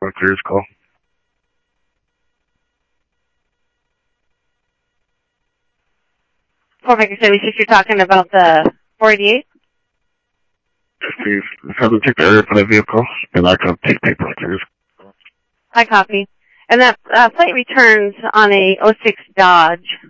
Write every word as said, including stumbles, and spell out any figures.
on clearance call. four Baker seventy-six, you're talking about the four eighty-eight? Yes, please. Have them take the area for that vehicle, and I can take paper on clearance. I copy. And that uh, plate returns on a oh six Dodge.